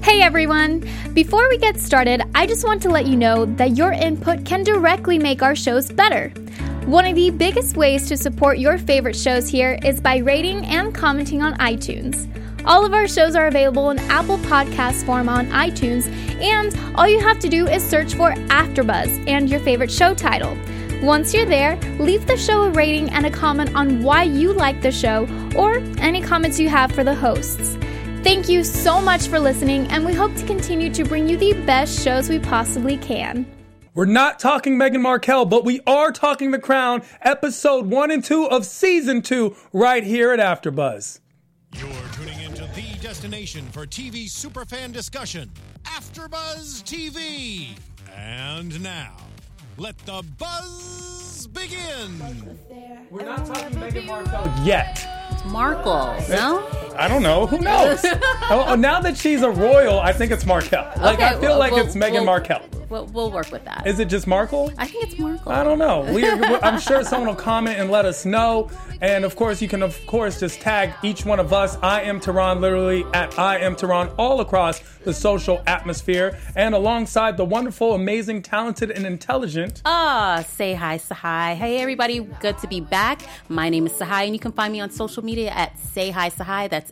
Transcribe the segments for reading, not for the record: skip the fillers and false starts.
Hey everyone! Before we get started, I just want to let you know that your input can directly make our shows better. One of the biggest ways to support your favorite shows here is by rating and commenting on iTunes. All of our shows are available in Apple Podcast form on iTunes, and all you have to do is search for AfterBuzz and your favorite show title. Once you're there, leave the show a rating and a comment on why you like the show or any comments you have for the hosts. Thank you so much for listening, and we hope to continue to bring you the best shows we possibly can. We're not talking Meghan Markle, but we are talking The Crown, episode 1 and 2 of season 2, right here at AfterBuzz. You're tuning into the destination for TV superfan discussion, AfterBuzz TV. And now, let the buzz begin. We're not talking Meghan Markle yet. Markle, no? I don't know. Who knows? Now that she's a royal, I think it's Markle. I feel like it's Meghan Markle. We'll work with that. Is it just Markle? I think it's Markle. I don't know. I'm sure someone will comment and let us know. And of course, you can just tag each one of us. I am Tehran, literally at I am Tehran, all across the social atmosphere. And alongside the wonderful, amazing, talented, and intelligent. Say hi, Sahai. Hey, everybody. Good to be back. My name is Sahai, and you can find me on social media at Say Hi Sahai. That's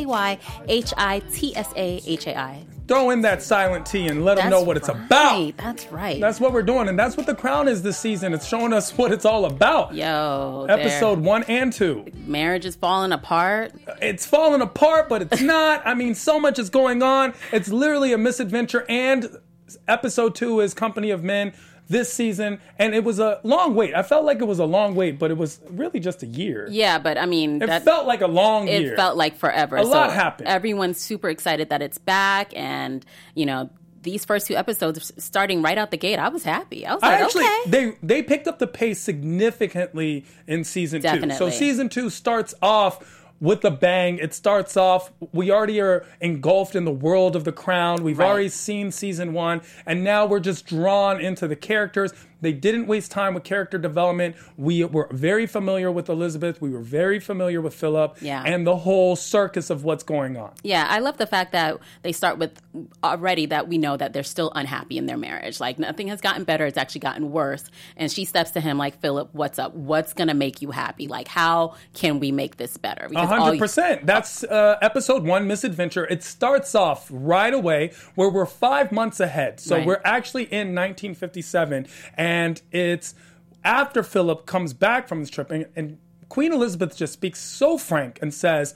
SayHiTSAHai. Throw in that silent T and let them know what it's about. That's right. That's what we're doing. And that's what The Crown is this season. It's showing us what it's all about. Episode 1 and 2. Marriage is falling apart. It's falling apart, but it's not. I mean, so much is going on. It's literally a misadventure. And episode 2 is Company of Men this season, and it was a long wait. I felt like it was a long wait, but it was really just a year. Yeah, but I mean... It felt like a long year. It felt like forever. A lot happened. Everyone's super excited that it's back, and, you know, these first 2 episodes, starting right out the gate, I was happy. I was like, okay. They picked up the pace significantly in season 2. Definitely. So season 2 starts off with a bang. It starts off, we already are engulfed in the world of The Crown. We've already seen season 1, and now we're just drawn into the characters. They didn't waste time with character development. We were very familiar with Elizabeth. We were very familiar with Philip. Yeah. And the whole circus of what's going on. Yeah, I love the fact that they start with already that we know that they're still unhappy in their marriage. Like, nothing has gotten better. It's actually gotten worse. And she steps to him like, Philip, what's up? What's going to make you happy? Like, how can we make this better? 100%. That's episode 1, Misadventure. It starts off right away where we're 5 months ahead. So we're actually in 1957. And it's after Philip comes back from his trip, and Queen Elizabeth just speaks so frank and says,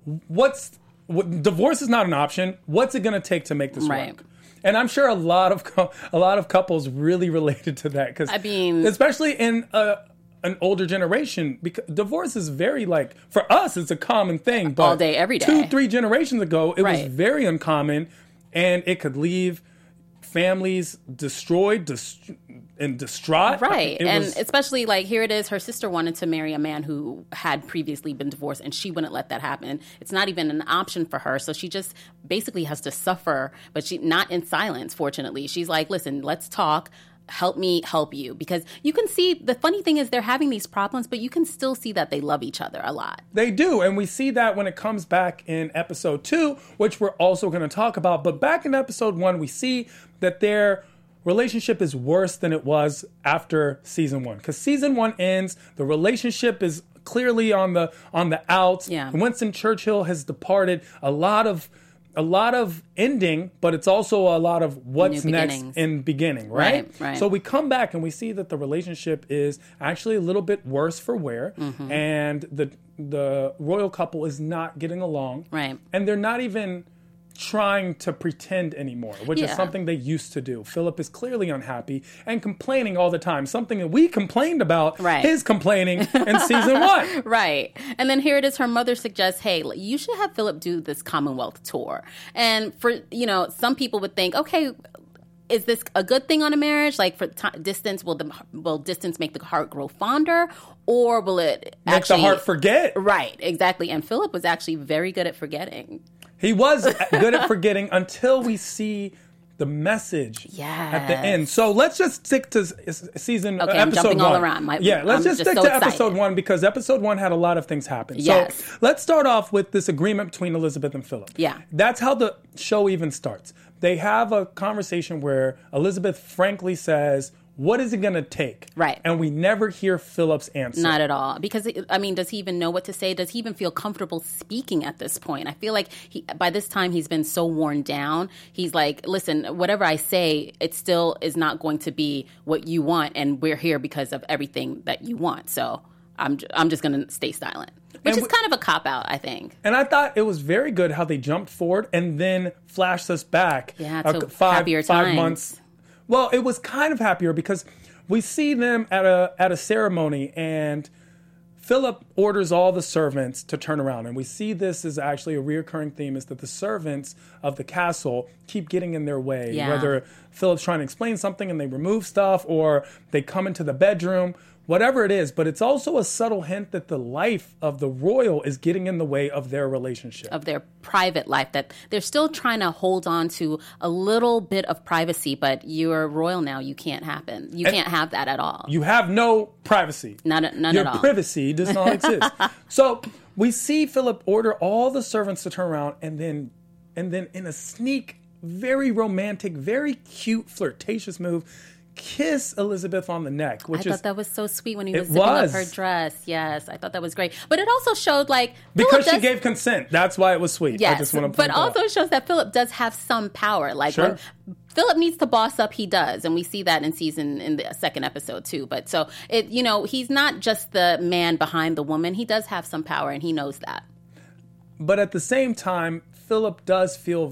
divorce is not an option. What's it going to take to make this work? And I'm sure a lot of couples really related to that, because especially in an older generation, because divorce is very, like, for us, it's a common thing. But all day, every day. 2-3 generations ago, it was very uncommon, and it could leave families destroyed and distraught. Right. And especially, like, here it is, her sister wanted to marry a man who had previously been divorced, and she wouldn't let that happen. It's not even an option for her. So she just basically has to suffer, but she not in silence, fortunately. She's like, listen, let's talk. Help me help you. Because you can see, the funny thing is they're having these problems, but you can still see that they love each other a lot. They do. And we see that when it comes back in episode 2, which we're also going to talk about. But back in episode 1, we see that their relationship is worse than it was after season 1. Because season 1 ends, the relationship is clearly on the outs. Yeah. Winston Churchill has departed. A lot of ending, but it's also a lot of what's next in beginning, right? Right. So we come back and we see that the relationship is actually a little bit worse for wear, and the royal couple is not getting along, right? And they're not even trying to pretend anymore, which is something they used to do. Philip is clearly unhappy and complaining all the time, something that we complained about, his complaining in season 1. Right. And then here it is, her mother suggests, hey, you should have Philip do this Commonwealth tour. And for, some people would think, okay, is this a good thing on a marriage? Like, for distance, will distance make the heart grow fonder? Or will it make the heart forget? Right, exactly. And Philip was actually very good at forgetting. He was good at forgetting until we see the message at the end. So let's just stick to episode 1. I'm jumping all around. Let's just stick to episode 1, because episode 1 had a lot of things happen. Yes. So let's start off with this agreement between Elizabeth and Philip. Yeah. That's how the show even starts. They have a conversation where Elizabeth frankly says, what is it going to take? Right. And we never hear Philip's answer. Not at all. Because, I mean, does he even know what to say? Does he even feel comfortable speaking at this point? I feel like by this time he's been so worn down. He's like, listen, whatever I say, it still is not going to be what you want. And we're here because of everything that you want. So I'm just going to stay silent. Which is kind of a cop-out, I think. And I thought it was very good how they jumped forward and then flashed us back. Yeah, to happier 5 times. months. Well, it was kind of happier because we see them at a ceremony and Philip orders all the servants to turn around. And we see this is actually a reoccurring theme, is that the servants of the castle keep getting in their way. Yeah. Whether Philip's trying to explain something and they remove stuff, or they come into the bedroom, whatever it is. But it's also a subtle hint that the life of the royal is getting in the way of their relationship. Of their private life, that they're still trying to hold on to a little bit of privacy, but you're royal now. You can't happen. You can't have that at all. You have no privacy. None at all. Your privacy does not exist. So we see Philip order all the servants to turn around, and then in a sneak, very romantic, very cute, flirtatious move, kiss Elizabeth on the neck, which I thought that was so sweet when he was zipping up her dress. Yes, I thought that was great. But it also showed because she gave consent. That's why it was sweet. Yes, I just want to but also shows that Philip does have some power. Sure. When Philip needs to boss up, he does, and we see that in the second episode too. But so he's not just the man behind the woman. He does have some power, and he knows that. But at the same time, Philip does feel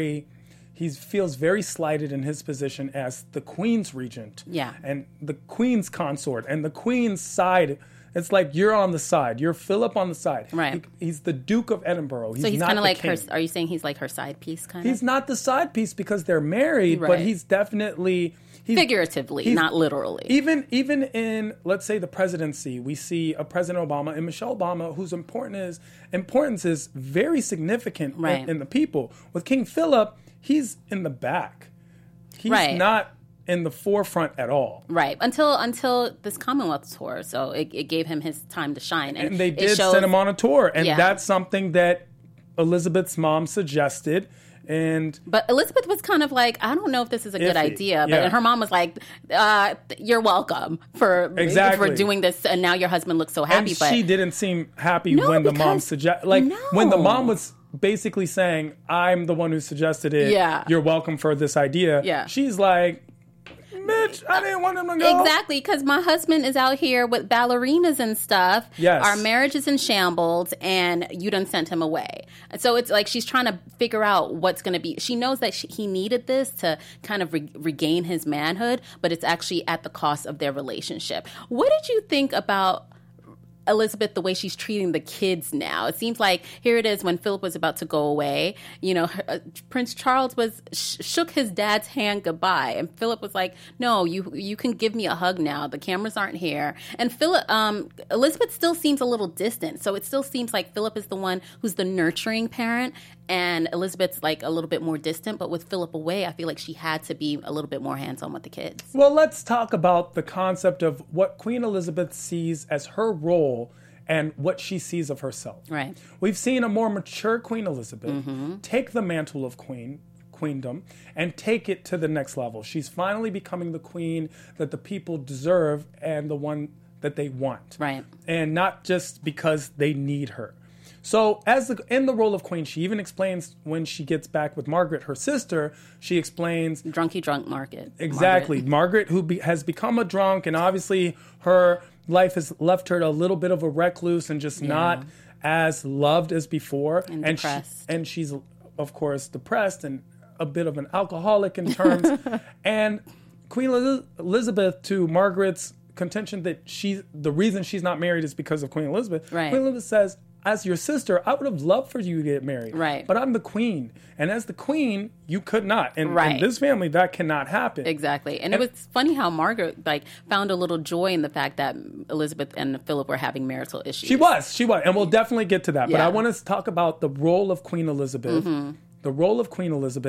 he feels very slighted in his position as the Queen's regent. Yeah. And the Queen's consort and the Queen's side. It's like you're on the side. You're Philip on the side. Right. He's the Duke of Edinburgh. So he's kind of like king. her. Are you saying he's like her side piece kind of? He's not the side piece because they're married, Right. but he's definitely... Figuratively, not literally. Even in, let's say, the presidency, we see a President Obama and Michelle Obama, whose importance is very significant Right. in the people. With King Philip, he's in the back. He's Right. not in the forefront at all. Right. Until this Commonwealth tour. So it gave him his time to shine. And they did send him on a tour. And Yeah. that's something that Elizabeth's mom suggested. But Elizabeth was kind of like, I don't know if this is a good idea. But Yeah. her mom was like, you're welcome for doing this. And now your husband looks so happy. And she didn't seem happy when the mom suggested. When the mom was basically saying, I'm the one who suggested it. Yeah. You're welcome for this idea. Yeah. She's like, bitch, I didn't want him to go. Exactly, because my husband is out here with ballerinas and stuff. Yes. Our marriage is in shambles, and you done sent him away. So it's like she's trying to figure out what's going to be. She knows that he needed this to kind of regain his manhood, but it's actually at the cost of their relationship. What did you think about Elizabeth, the way she's treating the kids now? It seems like here it is when Philip was about to go away. Prince Charles shook his dad's hand goodbye, and Philip was like, "No, you can give me a hug now. The cameras aren't here." And Elizabeth still seems a little distant, so it still seems like Philip is the one who's the nurturing parent, and Elizabeth's like a little bit more distant. But with Philip away, I feel like she had to be a little bit more hands-on with the kids. Well, let's talk about the concept of what Queen Elizabeth sees as her role and what she sees of herself. Right. We've seen a more mature Queen Elizabeth take the mantle of queendom and take it to the next level. She's finally becoming the queen that the people deserve and the one that they want. Right. And not just because they need her. So in the role of queen, she even explains when she gets back with Margaret, her sister, she explains... Drunky drunk Margaret. Exactly. Margaret who has become a drunk, and obviously her life has left her a little bit of a recluse and just not as loved as before. And depressed. And she's, of course, depressed and a bit of an alcoholic in terms. And Queen Elizabeth, to Margaret's contention that the reason she's not married is because of Queen Elizabeth, Right. Queen Elizabeth says, as your sister, I would have loved for you to get married. Right. But I'm the queen. And as the queen, you could not. And Right. in this family, that cannot happen. Exactly. And it was funny how Margaret found a little joy in the fact that Elizabeth and Philip were having marital issues. She was. And we'll definitely get to that. But Yeah. I want to talk about the role of Queen Elizabeth. The role of Queen Elizabeth,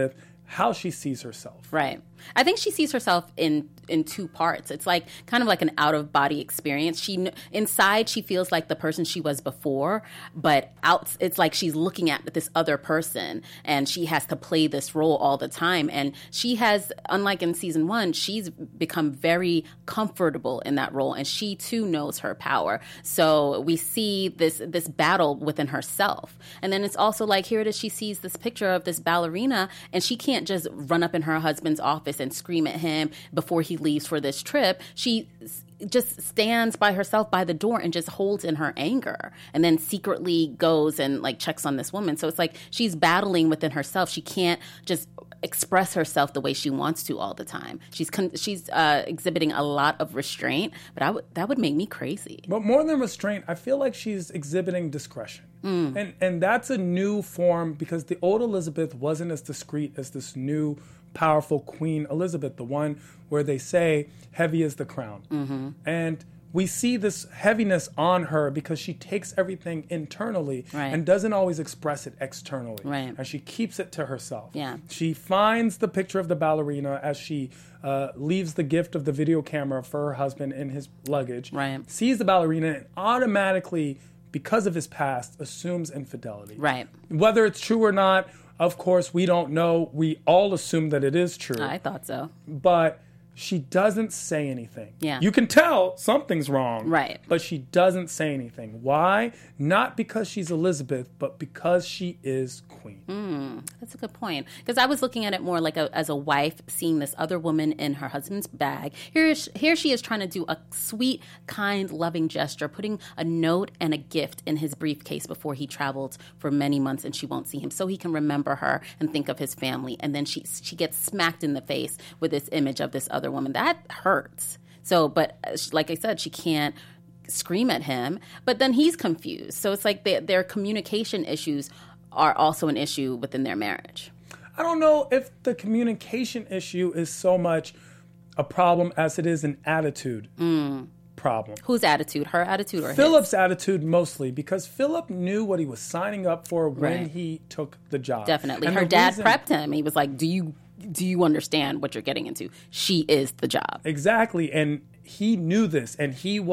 how she sees herself. Right. I think she sees herself in two parts. It's like kind of like an out of body experience. Inside she feels like the person she was before, but out it's like she's looking at this other person and she has to play this role all the time. And she has, unlike in season 1, she's become very comfortable in that role, and she too knows her power. So we see this battle within herself. And then it's also like, here it is, she sees this picture of this ballerina, and she can't just run up in her husband's office and scream at him before he leaves for this trip. She just stands by herself by the door and just holds in her anger, and then secretly goes and like checks on this woman. So it's like she's battling within herself. She can't just express herself the way she wants to all the time. She's exhibiting a lot of restraint, but that would make me crazy. But more than restraint, I feel like she's exhibiting discretion. And that's a new form, because the old Elizabeth wasn't as discreet as this new powerful Queen Elizabeth, the one where they say heavy is the crown. And we see this heaviness on her because she takes everything internally and doesn't always express it externally. And she keeps it to herself. She finds the picture of the ballerina as she leaves the gift of the video camera for her husband in his luggage, sees the ballerina, and automatically, because of his past, assumes infidelity. Whether it's true or not, of course, we don't know. We all assume that it is true. I thought so. But she doesn't say anything. Yeah. You can tell something's wrong. Right. But she doesn't say anything. Why? Not because she's Elizabeth, but because she is queen. That's a good point. Because I was looking at it more like as a wife seeing this other woman in her husband's bag. Here she is trying to do a sweet, kind, loving gesture, putting a note and a gift in his briefcase before he traveled for many months and she won't see him, so he can remember her and think of his family. And then she gets smacked in the face with this image of this other woman. That hurts. So, but like I said, she can't scream at him, but then he's confused. So it's like their communication issues are also an issue within their marriage. I don't know if the communication issue is so much a problem as it is an attitude problem. Whose attitude? Her attitude or Philip's his? attitude mostly, because Philip knew what he was signing up for when he took the job. Definitely. And her dad prepped him. He was like, do you understand what you're getting into? She is the job. Exactly. And he knew this, and he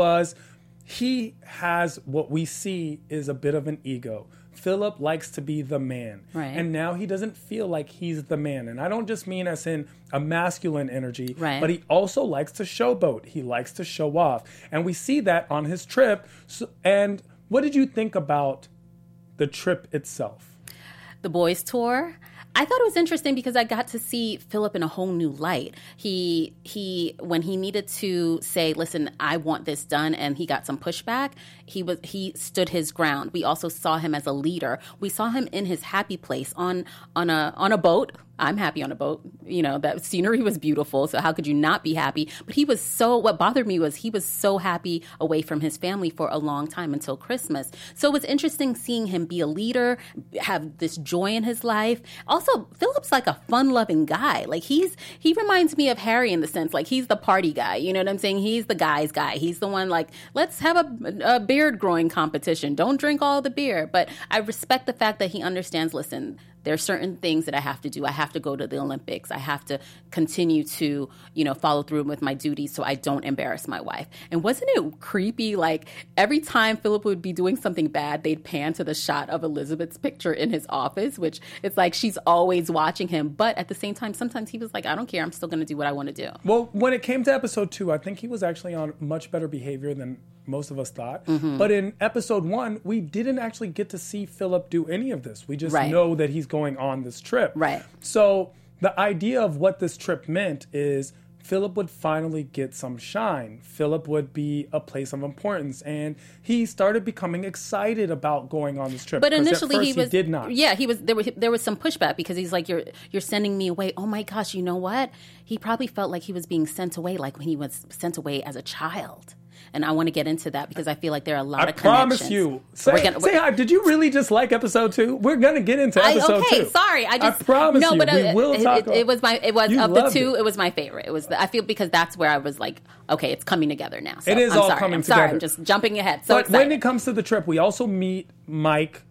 has what we see is a bit of an ego. Philip likes to be the man. And now he doesn't feel like he's the man. And I don't just mean as in a masculine energy, but he also likes to showboat. He likes to show off. And we see that on his trip. And what did you think about the trip itself? The boys' tour? I thought it was interesting because I got to see Philip in a whole new light. He when he needed to say, listen, I want this done, and he got some pushback, he stood his ground. We also saw him as a leader. We saw him in his happy place on a boat. I'm happy on a boat. You know, that scenery was beautiful, so how could you not be happy? But what bothered me was he was so happy away from his family for a long time until Christmas. So it was interesting seeing him be a leader, have this joy in his life. Also, Philip's like a fun-loving guy. Like he reminds me of Harry in the sense, like he's the party guy. You know what I'm saying? He's the guy's guy. He's the one like, let's have a beard growing competition. Don't drink all the beer. But I respect the fact that he understands, listen, there are certain things that I have to do. I have to go to the Olympics. I have to continue to, follow through with my duties so I don't embarrass my wife. And wasn't it creepy? Like every time Philip would be doing something bad, they'd pan to the shot of Elizabeth's picture in his office, which it's like she's always watching him. But at the same time, sometimes he was like, I don't care. I'm still going to do what I want to do. Well, when it came to episode 2, I think he was actually on much better behavior than most of us thought. But in episode 1, we didn't actually get to see Philip do any of this. We just know that he's going on this trip. So the idea of what this trip meant is Philip would finally get some shine. Philip would be a place of importance, and he started becoming excited about going on this trip. But initially he did not. Yeah, he was. There was some pushback because he's like, "You're sending me away." Oh my gosh, you know what? He probably felt like he was being sent away, like when he was sent away as a child. And I want to get into that because I feel like there are a lot of connections. I promise you. Say hi. Did you really just like episode 2? We're going to get into episode 2. Sorry. I promise you. But we will talk about it. It was of the 2, it was my favorite. It was I feel because that's where I was like, okay, it's coming together now. So it is all coming together. I'm just jumping ahead. But when it comes to the trip, we also meet Mike,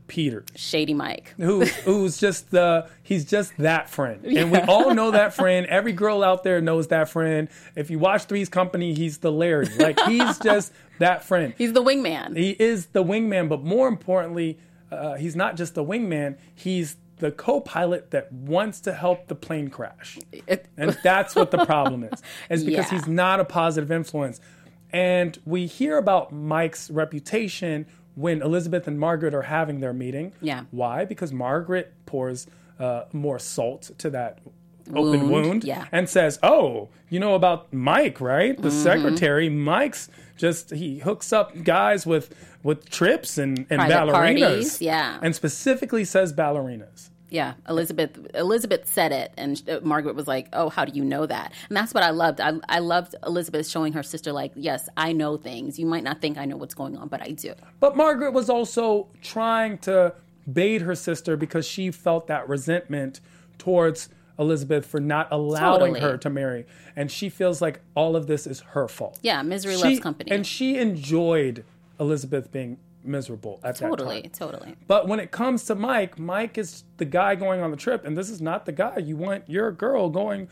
Peters. Shady Mike. Who's just he's just that friend. And we all know that friend. Every girl out there knows that friend. If you watch Three's Company, he's the Larry. Like, he's just that friend. He's the wingman. He is the wingman, but more importantly, he's not just the wingman, he's the co-pilot that wants to help the plane crash. And that's what the problem is because he's not a positive influence. And we hear about Mike's reputation when Elizabeth and Margaret are having their meeting. Yeah. Why? Because Margaret pours more salt to that open wound and says, oh, you know about Mike, right? The secretary. Mike's he hooks up guys with trips and ballerinas. Parties, And specifically says ballerinas. Yeah, Elizabeth said it, and Margaret was like, oh, how do you know that? And that's what I loved. I loved Elizabeth showing her sister, like, yes, I know things. You might not think I know what's going on, but I do. But Margaret was also trying to bait her sister because she felt that resentment towards Elizabeth for not allowing her to marry. And she feels like all of this is her fault. Yeah, misery loves company. And she enjoyed Elizabeth being miserable at that time. Totally. But when it comes to Mike is the guy going on the trip, and this is not the guy you want your girl going,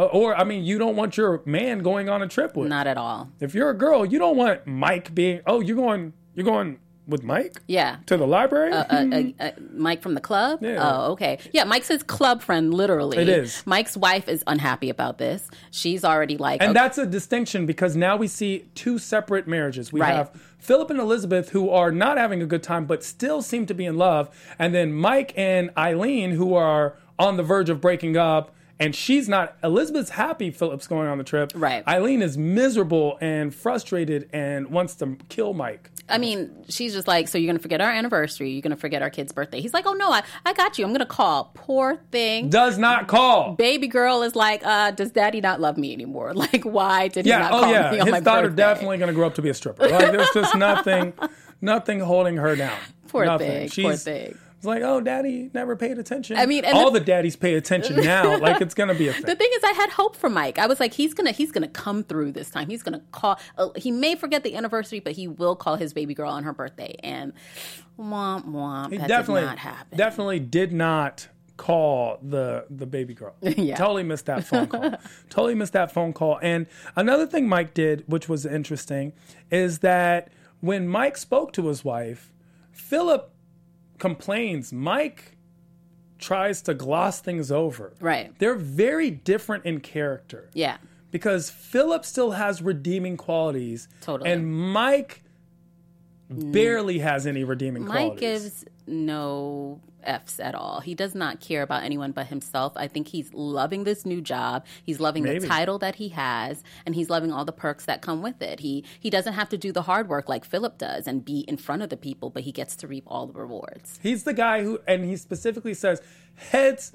you don't want your man going on a trip with. Not at all. If you're a girl, you don't want Mike being, you're going with Mike? Yeah. To the library? Mike from the club? Yeah. Oh, okay. Yeah, Mike's his club friend, literally. It is. Mike's wife is unhappy about this. She's already like... And that's a distinction because now we see two separate marriages. We have Philip and Elizabeth who are not having a good time but still seem to be in love. And then Mike and Eileen who are on the verge of breaking up. And she's not... Elizabeth's happy Philip's going on the trip. Right. Eileen is miserable and frustrated and wants to kill Mike. I mean, she's just like, so you're going to forget our anniversary? You're going to forget our kid's birthday? He's like, oh, no, I got you. I'm going to call. Poor thing. Does not call. Baby girl is like, does daddy not love me anymore? Like, why did he not call me on my birthday? His daughter definitely going to grow up to be a stripper. Like, there's just nothing holding her down. Poor thing. It's like, oh, daddy never paid attention. I mean, all the daddies pay attention now. Like, it's going to be a thing. The thing is, I had hope for Mike. I was like, he's gonna come through this time. He's gonna call. He may forget the anniversary, but he will call his baby girl on her birthday. And womp womp. That did not happen. Definitely did not call the baby girl. Yeah. Totally missed that phone call. And another thing Mike did, which was interesting, is that when Mike spoke to his wife, Philip complains. Mike tries to gloss things over. Right. They're very different in character. Yeah. Because Philip still has redeeming qualities. Totally. And Mike barely has any redeeming qualities. Mike gives no F's at all. He does not care about anyone but himself. I think he's loving this new job. He's loving the title that he has, and he's loving all the perks that come with it. He doesn't have to do the hard work like Philip does and be in front of the people, but he gets to reap all the rewards. He's the guy who, and he specifically says, tails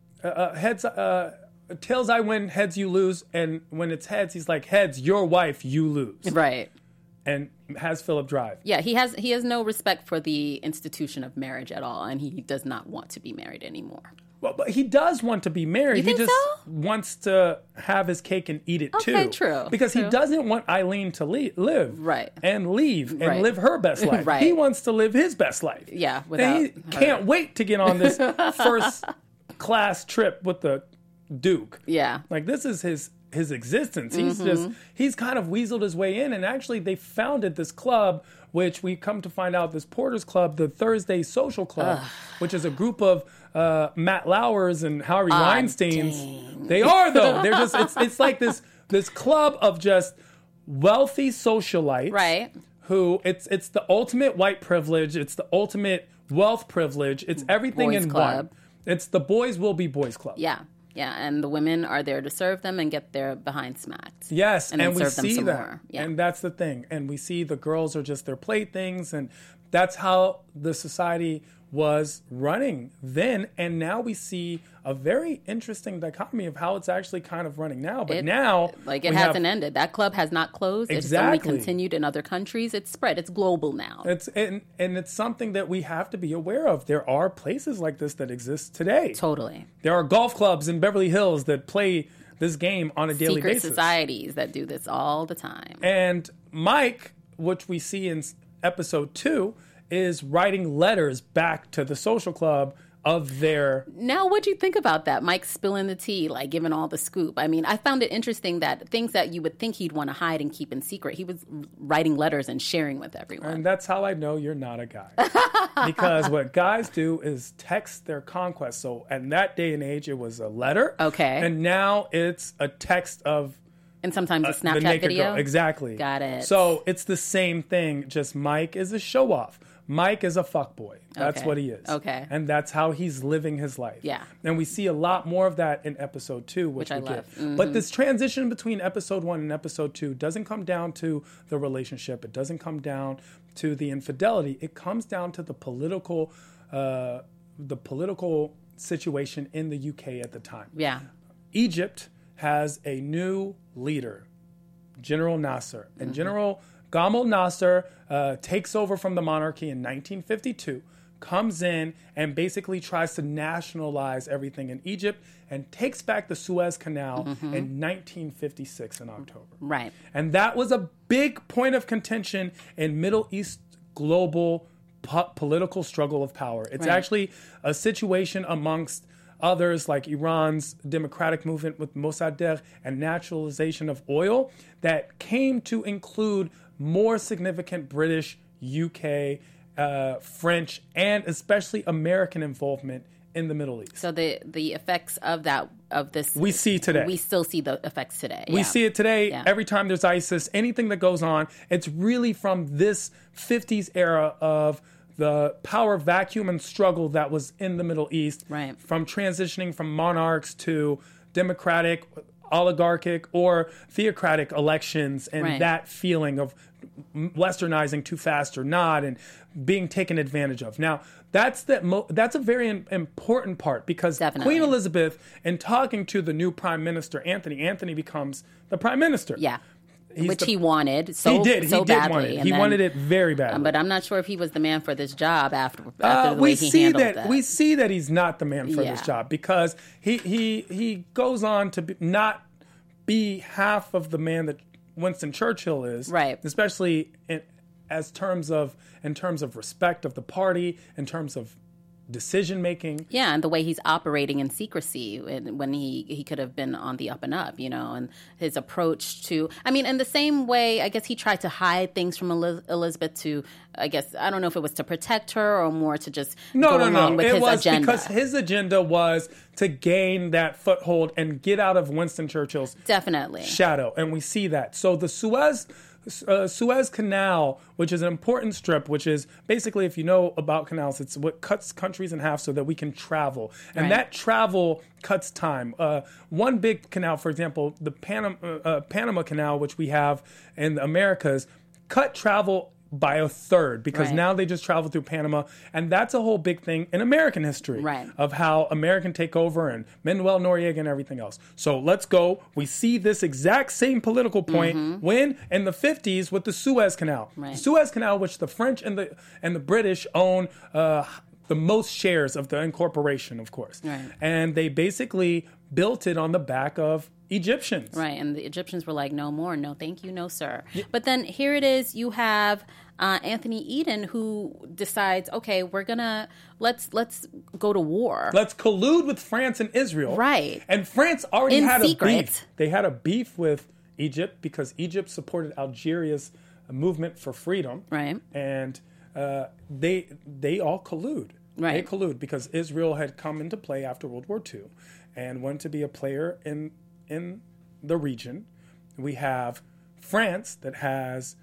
I win, heads you lose, and when it's heads, he's like, heads, your wife, you lose. Right. And has Philip drive. Yeah, he has no respect for the institution of marriage at all, and he does not want to be married anymore. Well, but he does want to be married. You think he just so? wants to have his cake and eat it too. Okay, true. Because he doesn't want Eileen to live. Right. And leave and live her best life. Right. He wants to live his best life. Yeah, and he can't wait to get on this first class trip with the Duke. Yeah. Like, this is his existence. He's kind of weaseled his way in, and actually they founded this club, which we come to find out, this Porter's Club, the Thursday Social Club, which is a group of Matt Lauers and Harvey Weinsteins. Dang. They are, though. They're just it's like this club of just wealthy socialites, right? Who it's the ultimate white privilege. It's the ultimate wealth privilege. It's everything Boys in club. one. It's the Boys Will Be Boys Club. Yeah. Yeah, and the women are there to serve them and get their behind smacked. Yes, and we serve them see some that. more. Yeah. And that's the thing. And we see the girls are just their playthings, and that's how the society was running then. And now we see a very interesting dichotomy of how it's actually kind of running now. But now... Like, it hasn't ended. That club has not closed. Exactly. It's only continued in other countries. It's spread. It's global now. And it's something that we have to be aware of. There are places like this that exist today. Totally. There are golf clubs in Beverly Hills that play this game on a daily basis. Secret societies that do this all the time. And Mike, which we see in episode 2, is writing letters back to the social club of their... Now, what'd you think about that? Mike spilling the tea, like giving all the scoop. I mean, I found it interesting that things that you would think he'd want to hide and keep in secret, he was writing letters and sharing with everyone. And that's how I know you're not a guy. Because what guys do is text their conquest. So in that day and age, it was a letter. Okay. And now it's a text of... And sometimes a the Snapchat naked video? girl. Exactly. Got it. So it's the same thing, just Mike is a show-off. Mike is a fuckboy. That's Okay. what he is. Okay. And that's how he's living his life. Yeah. And we see a lot more of that in episode 2, which I we love. get. Mm-hmm. But this transition between episode 1 and episode 2 doesn't come down to the relationship. It doesn't come down to the infidelity. It comes down to the political situation in the UK at the time. Yeah. Egypt has a new leader, General Nasser. And General Gamal Nasser takes over from the monarchy in 1952, comes in and basically tries to nationalize everything in Egypt and takes back the Suez Canal in 1956 in October. Right. And that was a big point of contention in Middle East global political struggle of power. It's Right. actually a situation amongst others like Iran's democratic movement with Mossadegh and naturalization of oil that came to include more significant British, UK, French, and especially American involvement in the Middle East. So the effects of this We see today. We still see the effects today. We yeah. see it today. Yeah. Every time there's ISIS, anything that goes on, it's really from this 50s era of the power vacuum and struggle that was in the Middle East. Right. From transitioning from monarchs to democratic, oligarchic, or theocratic elections, and Right. that feeling of westernizing too fast or not, and being taken advantage of. Now, that's a very important part, because Definitely. Queen Elizabeth, in talking to the new Prime Minister, Anthony becomes the Prime Minister. Yeah. He's Which the- he wanted so he did. so He did badly. want it. And He then- wanted it very badly. But I'm not sure if he was the man for this job after the way we he see handled that that. we see that he's not the man for this Yeah. job, because he goes on to not be half of the man that Winston Churchill is, Right. Especially in terms of respect of the party, in terms of decision making. Yeah, and the way he's operating in secrecy when he could have been on the up and up, and his approach to, I mean, in the same way, I guess he tried to hide things from Elizabeth to, I guess, I don't know if it was to protect her or more to just go along with it his was agenda. because his agenda was to gain that foothold and get out of Winston Churchill's Definitely. shadow, and we see that. So the Suez Canal, which is an important strip, which is basically, if you know about canals, it's what cuts countries in half so that we can travel. And Right. that travel cuts time. One big canal, for example, the Panama Canal, which we have in the Americas, cut travel by a third, because Right. now they just travel through Panama. And that's a whole big thing in American history, Right. of how American takeover and Manuel Noriega and everything else. So let's go. We see this exact same political point when in the 50s with the Suez Canal. Right. The Suez Canal, which the French and the British own the most shares of the incorporation, of course. Right. And they basically built it on the back of Egyptians. Right, and the Egyptians were like, no more, no thank you, no sir. But then here it is, you have Anthony Eden who decides, okay, we're gonna, let's go to war. Let's collude with France and Israel. Right. And France already In had secret. a beef. They had a beef with Egypt because Egypt supported Algeria's movement for freedom. Right. And they all collude. Right. They collude because Israel had come into play after World War II and wanted to be a player in the region. We have France that has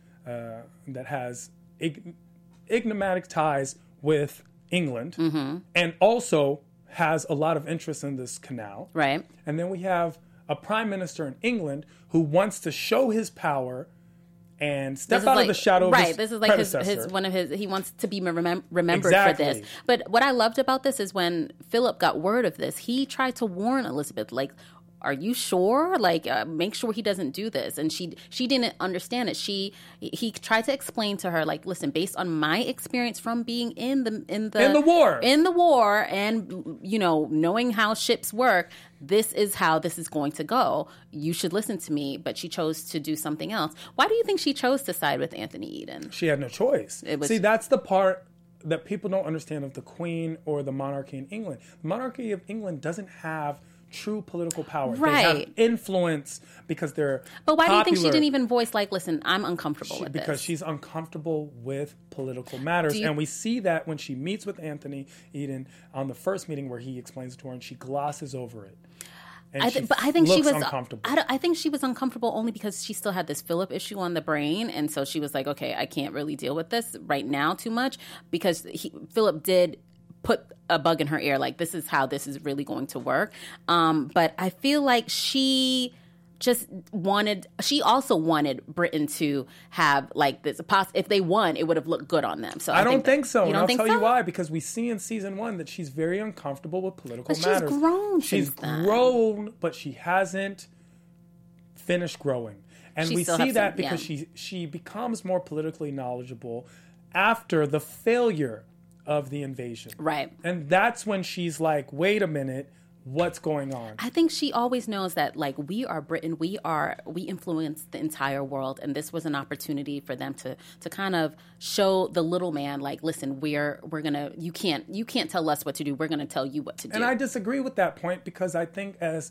enigmatic ties with England, and also has a lot of interest in this canal. Right. And then we have a prime minister in England who wants to show his power and step out of the shadow of his this is like predecessor. one of his, he wants to be remembered Exactly. for this. But what I loved about this is when Philip got word of this, he tried to warn Elizabeth, like, are you sure? Like, make sure he doesn't do this. And she didn't understand it. He tried to explain to her, like, listen, based on my experience from being in the war, and knowing how ships work, this is how this is going to go. You should listen to me. But she chose to do something else. Why do you think she chose to side with Anthony Eden? She had no choice. It was- See, that's the part that people don't understand of the Queen or the monarchy in England. The monarchy of England doesn't have true political power. Right. They have influence because they're But why do you think she popular. didn't even voice like, listen, I'm uncomfortable with Because this? she's uncomfortable with political matters. And we see that when she meets with Anthony Eden on the first meeting where he explains it to her and she glosses over it. And I think she looks was uncomfortable. I think she was uncomfortable only because she still had this Philip issue on the brain, and so she was like, "Okay, I can't really deal with this right now too much," because Philip did put a bug in her ear, like this is how this is really going to work. But I feel like she also wanted Britain to have like this. If they won, it would have looked good on them. So I don't think so. You And don't I'll think tell so? you why. Because we see in season 1 that she's very uncomfortable with political But matters. she's grown She's since then. grown, but she hasn't finished growing. And She we still see has that some- because yeah. she becomes more politically knowledgeable after the failure of the invasion. Right. And that's when she's like, wait a minute, what's going on? I think she always knows that, like, we are Britain, we influence the entire world, and this was an opportunity for them to kind of show the little man, like, listen, we're gonna, you can't tell us what to do, we're gonna tell you what to do. And I disagree with that point because I think as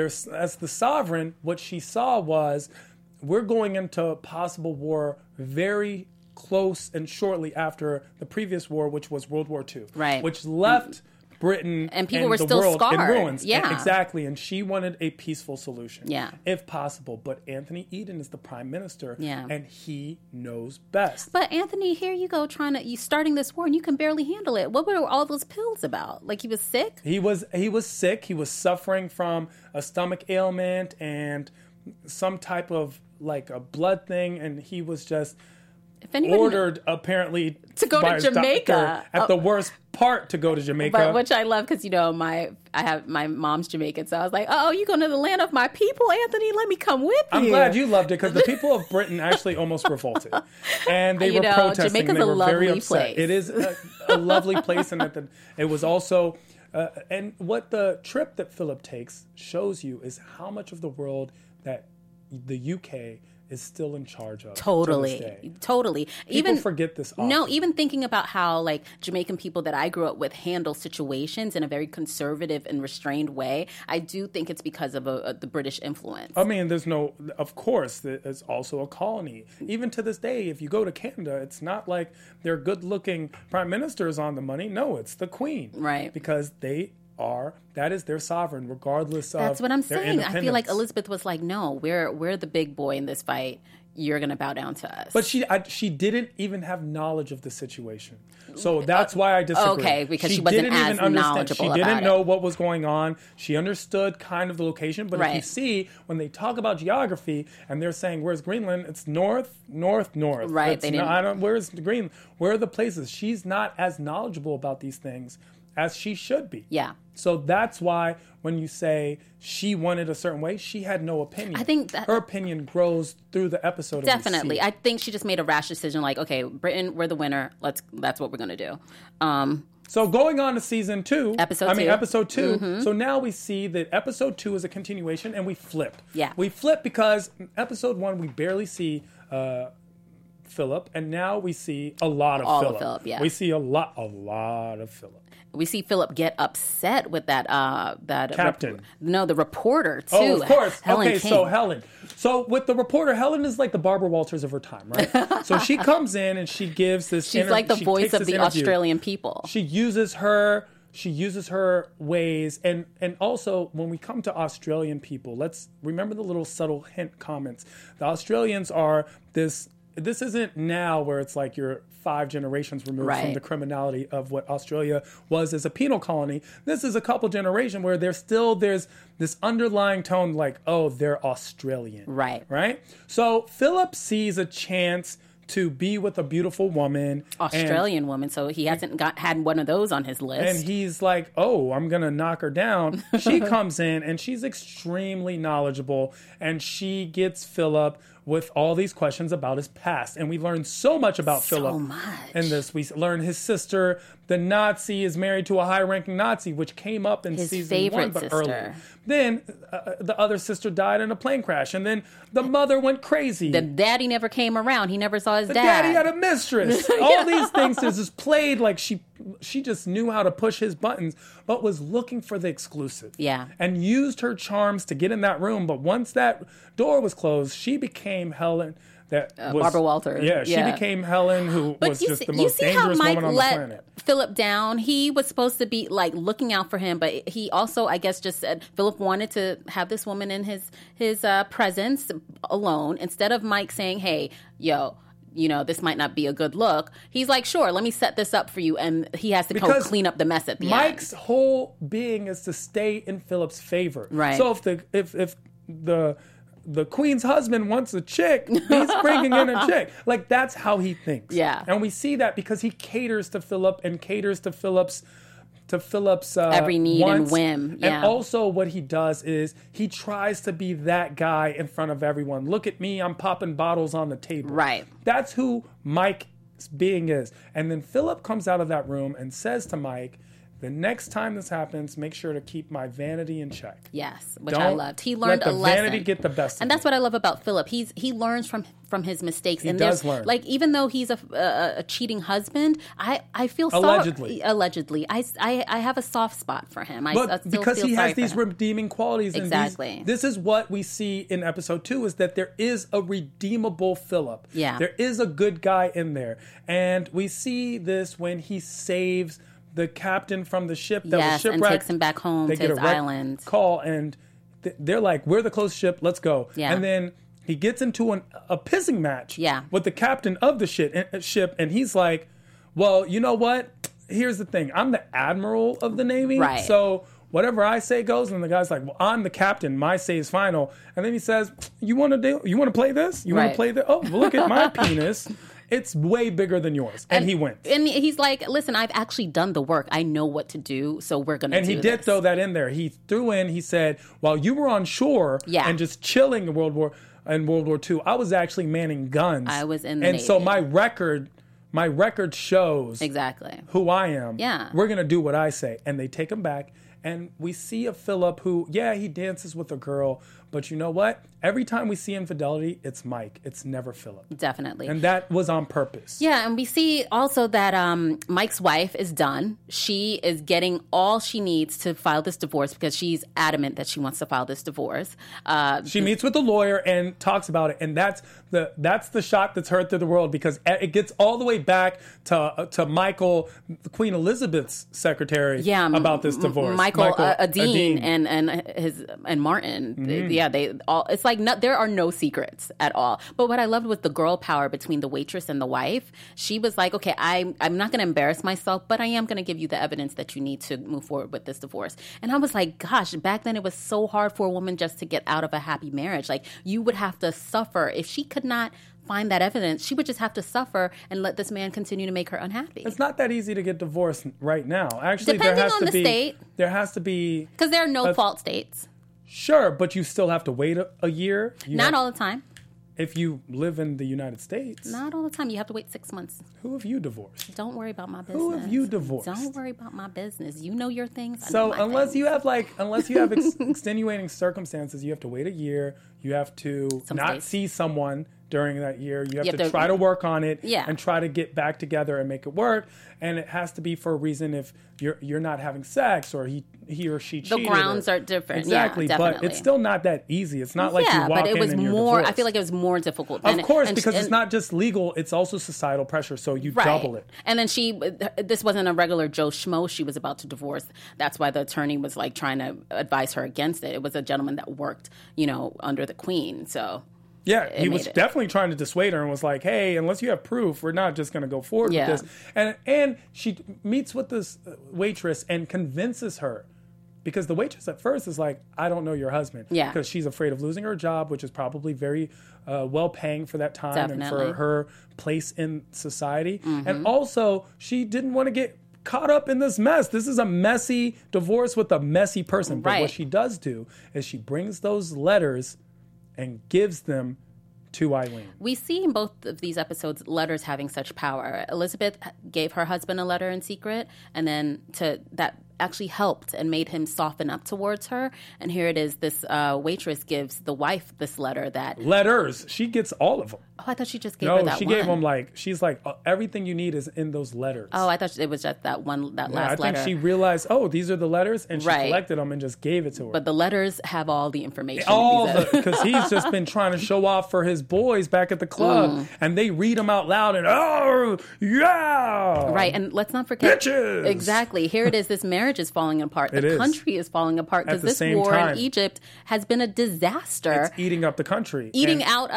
the sovereign, what she saw was we're going into possible war very close and shortly after the previous war, which was World War II, Right. which left Britain And people were the still world in scarred. ruins. Yeah. Exactly. And she wanted a peaceful solution, Yeah. if possible. But Anthony Eden is the prime minister, Yeah. and he knows best. But Anthony, here you go you starting this war and you can barely handle it. What were all those pills about? Like, he was sick? He was sick. He was suffering from a stomach ailment and some type of like a blood thing, and he was just If anybody ordered apparently To go by to his Jamaica. doctor at the worst part to go to Jamaica. But which I love because, I have my mom's Jamaican, so I was like, oh, you going to the land of my people, Anthony? Let me come with you. I'm glad you loved it because the people of Britain actually almost revolted, and they were protesting. Jamaica's They a were very lovely upset. place. It is a lovely place, and it was also. And what the trip that Philip takes shows you is how much of the world that the UK is still in charge of. Totally. To this day. Totally. People forget this often. No, even thinking about how, like, Jamaican people that I grew up with handle situations in a very conservative and restrained way, I do think it's because of the British influence. I mean, of course, it's also a colony. Even to this day, if you go to Canada, it's not like they're good-looking prime ministers on the money. No, it's the Queen. Right. Because that is their sovereign, regardless of That's what I'm their saying. I feel like independence. Elizabeth was like, no, we're the big boy in this fight. You're going to bow down to us. But she didn't even have knowledge of the situation. So that's why I disagree. Okay, because she wasn't didn't as even understand. knowledgeable She didn't about know it. what was going on. She understood kind of the location. But if you Right. see, when they talk about geography and they're saying, where's Greenland? It's north, north, north. Right, It's they didn't- where's Greenland? Where are the places? She's not as knowledgeable about these things as she should be. Yeah. So that's why when you say she wanted a certain way, she had no opinion. I think that- her opinion grows through the episode. and we Definitely. see it. I think she just made a rash decision like, okay, Britain, we're the winner. That's what we're going to do. So going on to season 2. Episode 2. Episode 2. So now we see that episode 2 is a continuation and we flip. Yeah. We flip because episode 1 we barely see Philip, and now we see a lot of All of Philip. Philip, yeah. We see a lot of Philip. We see Philip get upset with that Captain. the reporter too. Oh, of course. Helen Okay, King. so Helen. So with the reporter, Helen is like the Barbara Walters of her time, right? So she comes in and she gives this. She's like the she voice takes of this the interview. Australian people. She uses her ways, and also when we come to Australian people, let's remember the little subtle hint comments. The Australians are this isn't now where it's like you're 5 generations removed from Right. the criminality of what Australia was as a penal colony. This is a couple generation where there's this underlying tone like, oh, they're Australian. Right? So Philip sees a chance to be with a beautiful woman. Australian woman, so he hasn't had one of those on his list. And he's like, oh, I'm going to knock her down. She comes in and she's extremely knowledgeable, and she gets Philip with all these questions about his past. And we learn so much about Philip much. in this. We learn his sister, the Nazi, is married to a high-ranking Nazi, which came up in His season favorite 1, but sister. early. Then the other sister died in a plane crash. And then the mother went crazy. The daddy never came around. He never saw his dad. Daddy had a mistress. All these things just played like she just knew how to push his buttons, but was looking for the exclusive. Yeah. And used her charms to get in that room. But once that door was closed, she became Helen. Barbara Walters. Yeah, she became Helen, who was just the most dangerous woman on the planet. Philip down. He was supposed to be like looking out for him, but he also, I guess, just said Philip wanted to have this woman in his presence alone instead of Mike saying, "Hey, yo." This might not be a good look. He's like, sure, let me set this up for you. And he has to go clean up the mess at the end. Mike's whole being is to stay in Philip's favor. Right. So if the queen's husband wants a chick, he's bringing in a chick. Like, that's how he thinks. Yeah. And we see that because he caters to Philip and caters to Philip's every need wants. and whim. Yeah. And also what he does is he tries to be that guy in front of everyone. Look at me, I'm popping bottles on the table. Right. That's who Mike's being is. And then Philip comes out of that room and says to Mike, the next time this happens, make sure to keep my vanity in check. Yes, which I loved. He learned let the a lesson. Vanity get the best. And that's what I love about Philip. He learns from his mistakes. He does learn. Like, even though he's a cheating husband, I feel allegedly. I have a soft spot for him. But because he has these redeeming qualities. Exactly. And this is what we see in episode 2 is that there is a redeemable Philip. Yeah. There is a good guy in there. And we see this when he saves the captain from the ship that was shipwrecked. And takes him back home to his island. Call, and they're like, we're the closest ship, let's go. Yeah. And then he gets into a pissing match with the captain of the ship, and he's like, well, you know what? Here's the thing. I'm the admiral of the Navy, right. So whatever I say goes. And the guy's like, well, I'm the captain. My say is final. And then he says, you want to play this? You want to play this? Oh, well, look at my penis. It's way bigger than yours. And he wins. And he's like, listen, I've actually done the work. I know what to do, so we're going to do this. And he did throw that in there. He said, while you were on shore and just chilling in World War II, I was actually manning guns. I was in the Navy. Navy. So my record shows exactly who I am. Yeah. We're going to do what I say. And they take him back. And we see a Philip who, he dances with a girl. But you know what? Every time we see infidelity, it's Mike. It's never Philip. Definitely. And that was on purpose. Yeah, and we see also that Mike's wife is done. She is getting all she needs to file this divorce because she's adamant that she wants to file this divorce. She meets with the lawyer and talks about it. And that's the shot that's heard through the world because it gets all the way back to Michael, Queen Elizabeth's secretary, about this divorce. Michael Adine and Martin. Mm-hmm. It's like there are no secrets at all. But what I loved was the girl power between the waitress and the wife. She was like, okay, I'm not going to embarrass myself, but I am going to give you the evidence that you need to move forward with this divorce. And I was like, gosh, back then it was so hard for a woman just to get out of a happy marriage. Like, you would have to suffer. If she could not find that evidence, she would just have to suffer and let this man continue to make her unhappy. It's not that easy to get divorced right now. Actually, depending on the state. There has to be... Because there are no-fault states. Sure, but you still have to wait a year. Not all the time. If you live in the United States. Not all the time. You have to wait 6 months. Who have you divorced? Don't worry about my business. Who have you divorced? Don't worry about my business. You know your things. So unless you have extenuating circumstances, you have to wait a year. You have to see someone during that year. You have to try to work on it and try to get back together and make it work. And it has to be for a reason if you're not having sex or he or she cheated. The grounds are different. Exactly. Yeah, but it's still not that easy. It's not like you walk in and you're divorced. I feel like it was more difficult. Of course, because it's not just legal, it's also societal pressure, so you double it. And then this wasn't a regular Joe Schmo she was about to divorce. That's why the attorney was like trying to advise her against it. It was a gentleman that worked, under the queen, so... Yeah, he was definitely trying to dissuade her and was like, hey, unless you have proof, we're not just going to go forward with this. And she meets with this waitress and convinces her. Because the waitress at first is like, I don't know your husband. Yeah. Because she's afraid of losing her job, which is probably very well paying for that time and for her place in society. Mm-hmm. And also, she didn't want to get caught up in this mess. This is a messy divorce with a messy person. But what she does do is she brings those letters and gives them to Eileen. We see in both of these episodes letters having such power. Elizabeth gave her husband a letter in secret, and then to that actually helped and made him soften up towards her. And here it is, this waitress gives the wife this letter that... Letters. She gets all of them. Oh, I thought she just gave her that one. No, she gave them she's like, everything you need is in those letters. Oh, I thought it was just that last letter. I think she realized, these are the letters, and she collected them and just gave it to her. But the letters have all the information. Because he's just been trying to show off for his boys back at the club, and they read them out loud, and yeah! Right, and let's not forget... Bitches! Exactly. Here it is, this marriage is falling apart. The country is falling apart because this war in Egypt has been a disaster. It's eating up the country. Eating out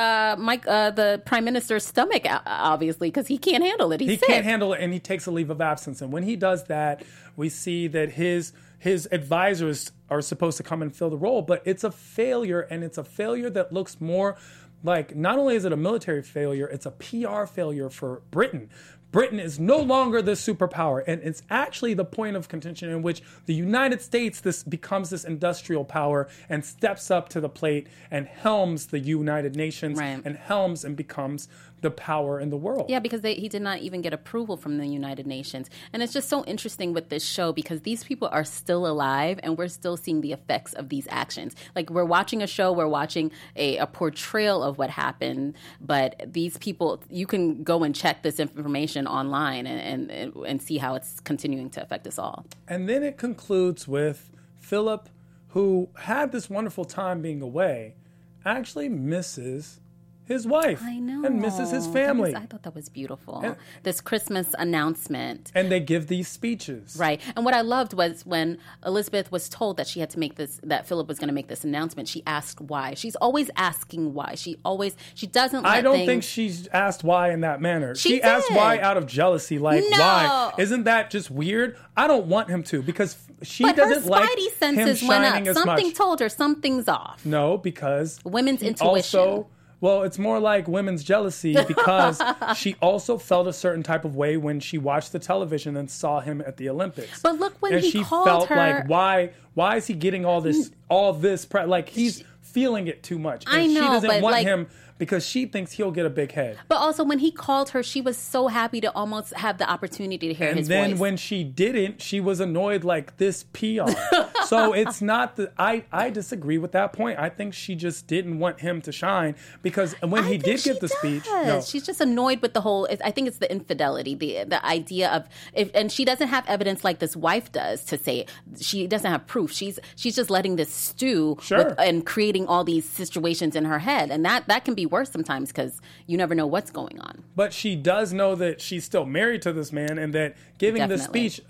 the Prime Minister's stomach, obviously, because he can't handle it. He's sick. He can't handle it, and he takes a leave of absence. And when he does that, we see that his advisors are supposed to come and fill the role, but it's a failure, and it's a failure that looks more like, not only is it a military failure, it's a PR failure for Britain. Britain is no longer the superpower, and it's actually the point of contention in which the United States becomes this industrial power and steps up to the plate and helms the United Nations and helms and becomes the power in the world. Yeah, because he did not even get approval from the United Nations. And it's just so interesting with this show because these people are still alive and we're still seeing the effects of these actions. Like, we're watching a show, we're watching a portrayal of what happened, but these people, you can go and check this information online and see how it's continuing to affect us all. And then it concludes with Philip, who had this wonderful time being away, actually misses his wife. I know. And misses his family. I thought that was beautiful. This Christmas announcement. And they give these speeches. Right. And what I loved was when Elizabeth was told that she had to make this, that Philip was going to make this announcement, she asked why. She's always asking why. She doesn't let I don't think she's asked why in that manner. She asked why out of jealousy. Like, why? Isn't that just weird? I don't want him to, because she doesn't like him shining as much. But her spidey senses went up. Something told her something's off. No, because women's intuition. Well, it's more like women's jealousy because she also felt a certain type of way when she watched the television and saw him at the Olympics. But look, when he called her... And she felt like, why is he getting all this, like, he's feeling it too much. And I know, she doesn't but want him because she thinks he'll get a big head. But also, when he called her, she was so happy to almost have the opportunity to hear his voice. And then when she didn't, she was annoyed like this PR. So it's not I disagree with that point. I think she just didn't want him to shine because when he did give the speech... No. She's just annoyed with the whole... I think it's the infidelity, the idea of... and she doesn't have evidence like this wife does to say... She doesn't have proof. She's just letting this stew and creating all these situations in her head. And that can be worse sometimes because you never know what's going on. But she does know that she's still married to this man and that giving the speech,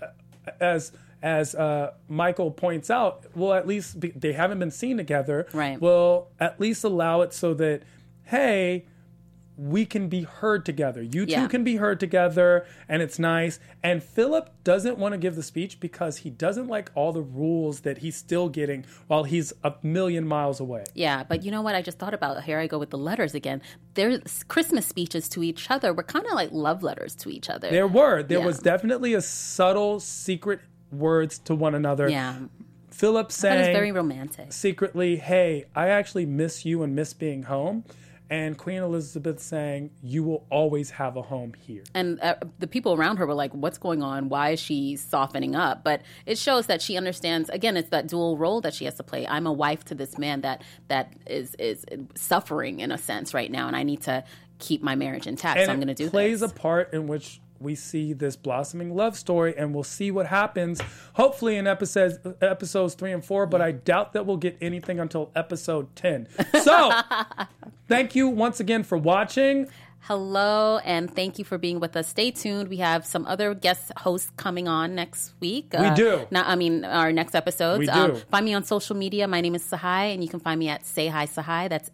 as Michael points out, will at least they haven't been seen together, will at least allow it so that, hey, we can be heard together. You two can be heard together, and it's nice. And Philip doesn't want to give the speech because he doesn't like all the rules that he's still getting while he's a million miles away. Yeah, but you know what I just thought about? Here I go with the letters again. Their Christmas speeches to each other were kind of like love letters to each other. There was definitely a subtle, secret words to one another. Yeah. Philip saying... It was very romantic. Secretly, hey, I actually miss you and miss being home. And Queen Elizabeth saying, you will always have a home here. And the people around her were like, what's going on? Why is she softening up? But it shows that she understands, again, it's that dual role that she has to play. I'm a wife to this man that is suffering in a sense right now, and I need to keep my marriage intact, so I'm going to do this. And it plays a part in which we see this blossoming love story, and we'll see what happens, hopefully in episodes 3 and 4, but I doubt that we'll get anything until episode 10. So, thank you once again for watching. Hello, and thank you for being with us. Stay tuned. We have some other guest hosts coming on next week. We do. Our next episodes. We do. Find me on social media. My name is Sahai, and you can find me at Say Hi Sahai. That's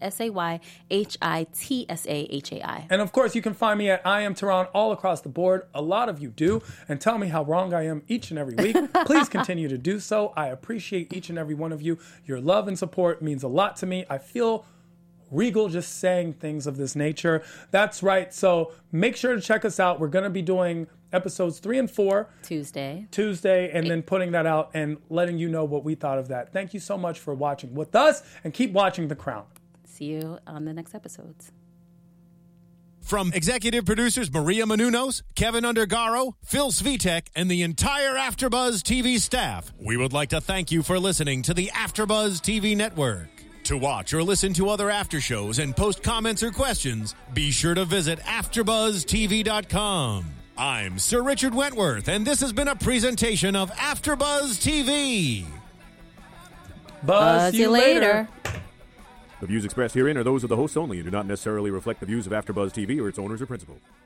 SayHiTsahai. And of course, you can find me at I Am Tehran all across the board. A lot of you do, and tell me how wrong I am each and every week. Please continue to do so. I appreciate each and every one of you. Your love and support means a lot to me. I feel regal just saying things of this nature. That's right. So make sure to check us out. We're going to be doing episodes 3 and 4 Tuesday, and then putting that out and letting you know what we thought of that. Thank you so much for watching with us, and keep watching The Crown. See you on the next episodes. From executive producers Maria Menounos, Kevin Undergaro, Phil Svitek, and the entire AfterBuzz TV staff, we would like to thank you for listening to the AfterBuzz TV network. To watch or listen to other after shows and post comments or questions, be sure to visit AfterBuzzTV.com. I'm Sir Richard Wentworth, and this has been a presentation of AfterBuzz TV. Buzz you later. The views expressed herein are those of the hosts only and do not necessarily reflect the views of AfterBuzz TV or its owners or principals.